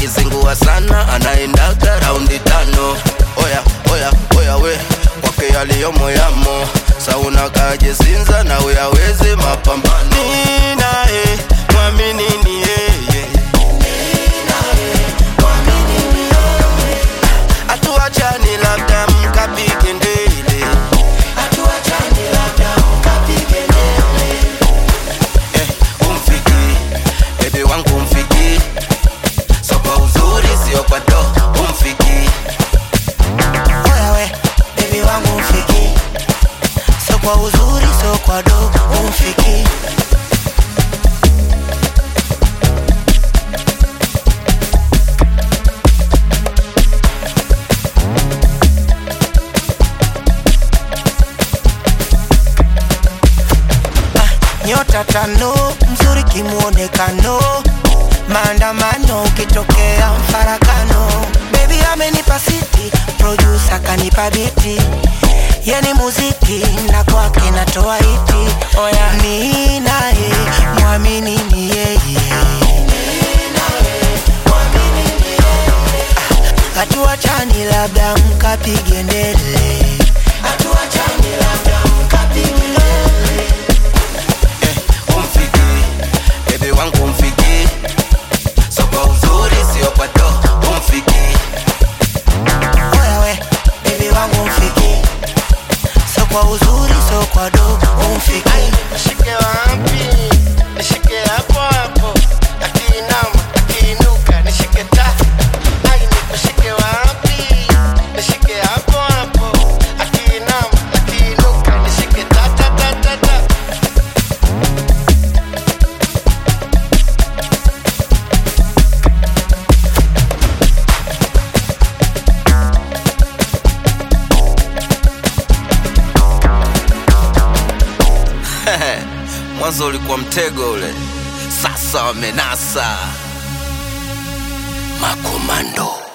akizingua sana anaendaga raundi 5. Oya, oya, oya we, kwake yaliyomo yamo. Sauna kaje zinza na uyaweze mapambano. Ninae, mwamini ni yeye. Atuachani labda mkapige ndele. Atuachani labda mkapige ndele. Umfiki, baby wangu umfiki. So kwa uzuri sio kwa do, umfiki. Oya we, baby wangu umfiki. So kwa uzuri so kwa do, umfiki. Nyota 5, mzuri kimuonekano. Maandamano ukitokea mfarakano. Baby amenipa city, producer kanipa biti. Yeni muziki na kwake natoa hiti. Oya ni nae, mwamini ni yeye. Atuachani labda mkapige ndele. Atuachani labda mkapige ndele. Umfiki, baby wangu umfiki. So kwa uzuri sio kwa do, umfiki. Oya we, baby wangu umfiki. So kwa uzuri so kwa do, umfiki. Nishike wapi? Nishike hapo hapo. Akiinama, akiinuka, nishike ta. Ai nikushike wapi? Nishike hapo hapo. Akiinama, akiinuka, nishike ta ta ta ta ta. Mwanzo ulikuwa mtego ule, sasa wamenasa. Makomando.